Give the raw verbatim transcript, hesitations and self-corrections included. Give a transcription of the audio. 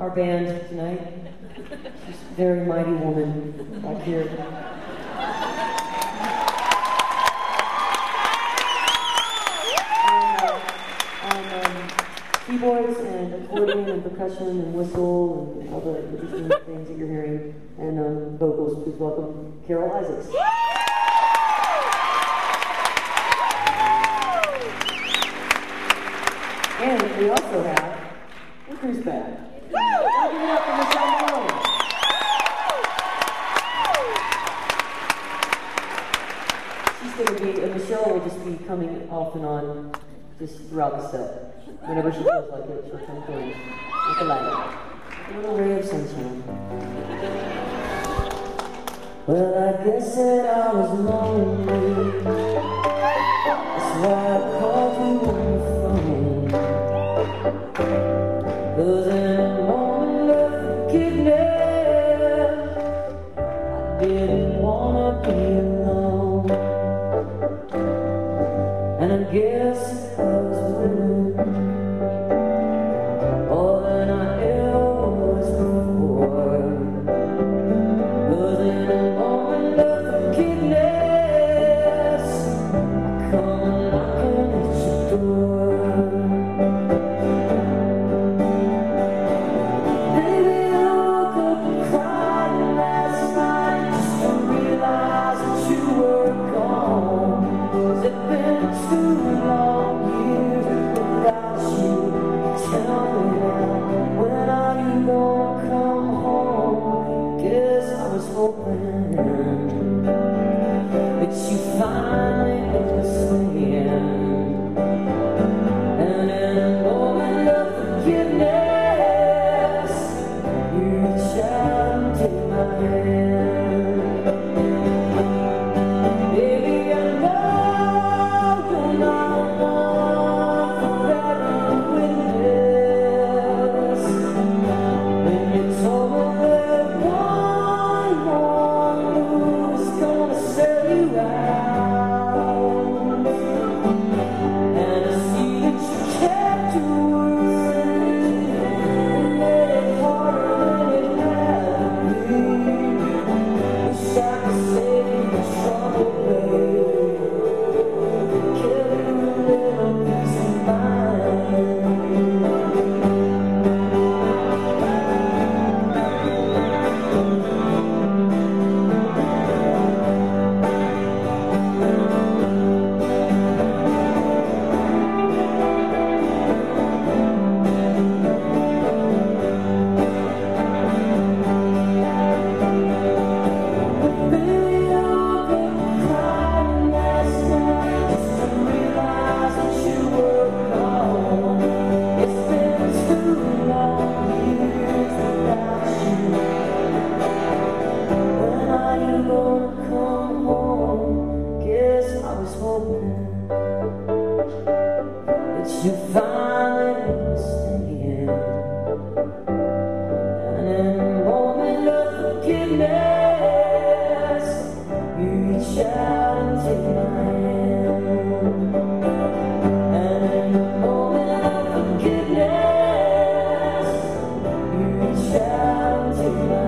our band tonight. She's a very mighty woman back here. Keyboards and accordion and percussion and whistle and all the interesting things that you're hearing, and um, vocals. Please welcome Carol Isaacs. And we also have a cruise band. Give it up for Michelle Malone. She's going to be, and Michelle will just be coming off and on just throughout the set. Whenever she feels like it, she'll come through with a light. A little ray of sunshine. Well, I guess that I was lonely. That's why I called you on the phone. 'Cause in a moment of forgiveness, I didn't wanna be alone. And I guess I was willing more than I ever was before. 'Cause in a moment of forgiveness, come knocking at your door. Baby, I woke up crying last night just to realize that you were gone. 'Cause it's been too long years without you. Tell me now, when are you gonna come home? Guess I was hoping that you finally understand. And in a moment of forgiveness, you reach out and take my hand. Baby, I know you're not one for bearing witness. When you told me that one more move is gonna sell you out, and I see that you kept your word and made it harder than it had to be. Wish I could save you the trouble, baby. Give you a little peace of mind. Baby, I woke up crying last night just to realize that you were gone. It's been too long years without you. When are you gonna come home? Guess I was hoping that you finally understand. And in a moment of forgiveness, you reach out and take my hand. And in a moment of forgiveness, you reach out and take my